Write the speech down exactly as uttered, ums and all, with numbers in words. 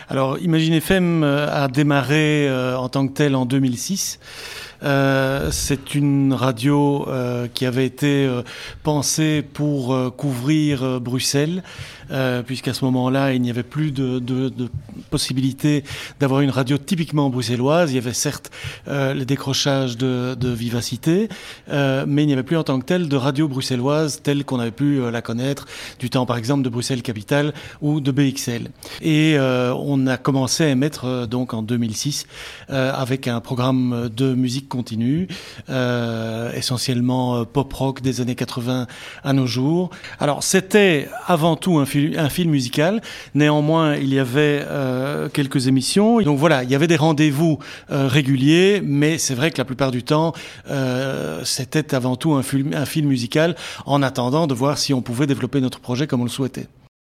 Alors, Imagine F M a démarré euh, en tant que tel en deux mille six. Euh, c'est une radio euh, qui avait été euh, pensée pour euh, couvrir euh, Bruxelles, euh, puisqu'à ce moment-là, il n'y avait plus de, de, de possibilité d'avoir une radio typiquement bruxelloise. Il y avait certes euh, les décrochages de, de Vivacité, euh, mais il n'y avait plus en tant que tel de radio bruxelloise telle qu'on avait pu euh, la connaître du temps, par exemple, de Bruxelles Capitale ou de B X L. Et euh, on a commencé à émettre euh, donc en deux mille six euh, avec un programme de musique continue, euh, essentiellement euh, pop-rock des années quatre-vingts à nos jours. Alors, c'était avant tout un, fil- un film musical. Néanmoins, il y avait euh, quelques émissions. Donc voilà, il y avait des rendez-vous euh, réguliers, mais c'est vrai que la plupart du temps, euh, c'était avant tout un film, un film musical, en attendant de voir si on pouvait développer notre projet comme on le souhaitait.